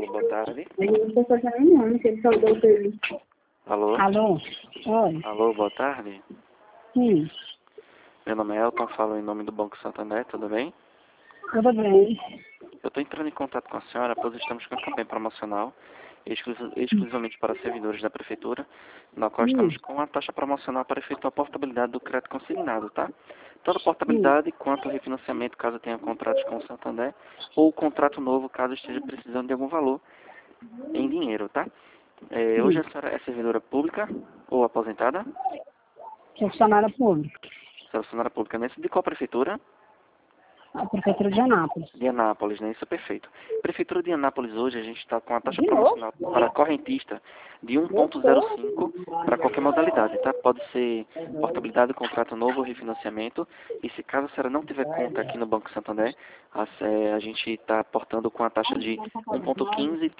Alô, boa tarde. Eu não estou fazendo não, não sei se saudou o serviço. Alô? Alô? Oi. Alô, boa tarde. Sim, Meu nome é Elton, falo em nome do Banco Santander, tudo bem? tudo bem. Eu estou entrando em contato com a senhora, pois estamos com uma campanha promocional exclusivamente para servidores da Prefeitura, na qual estamos com uma taxa promocional para efetuar a portabilidade do crédito consignado, tá? Tanto portabilidade quanto refinanciamento, caso tenha contratos com o Santander, ou contrato novo, caso esteja precisando de algum valor em dinheiro, tá? Hoje a senhora é servidora pública ou aposentada? Funcionária pública, Senhora funcionária pública, né? De qual prefeitura? a Prefeitura de Anápolis. De Anápolis, né? Isso é perfeito. Prefeitura de Anápolis hoje a gente está com a taxa De novo? promocional para correntista de 1,05 para qualquer modalidade, tá? Pode ser portabilidade, contrato novo ou refinanciamento. E se caso a senhora não tiver conta aqui no Banco Santander, a gente está portando com a taxa de 1,15